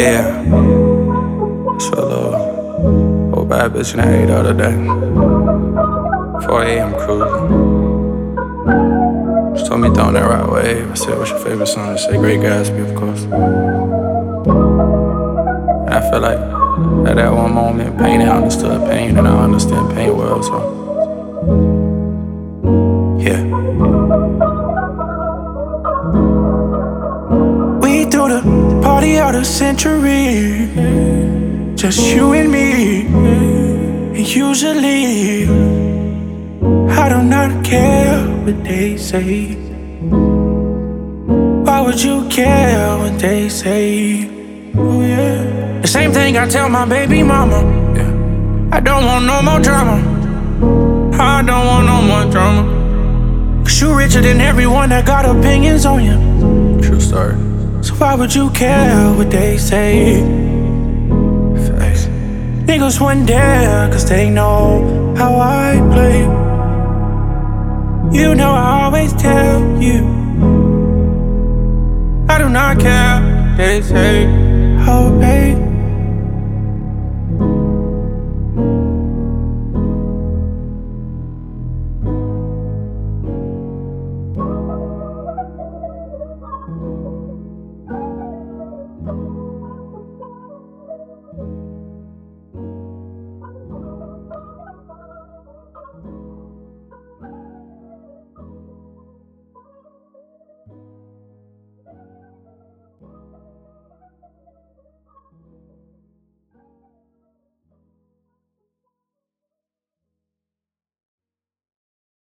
Yeah, so little old bad bitch in the A the other day. 4 a.m. cruising. She told me throwing that right wave. I said, what's your favorite song? She said, Great Gatsby, of course. And I feel like at that one moment, pain, I understood pain, and I understand pain well, so yeah. We threw the party of the century, just you and me. And usually I do not care what they say. Why would you care what they say? Oh yeah. The same thing I tell my baby mama. Yeah. I don't want no more drama. I don't want no more drama. 'Cause you richer than everyone that got opinions on you. True story. So why would you care what they say? Facts. Niggas wouldn't dare, 'cause they know how I play. You know I always tell you I do not care, they say. Oh babe,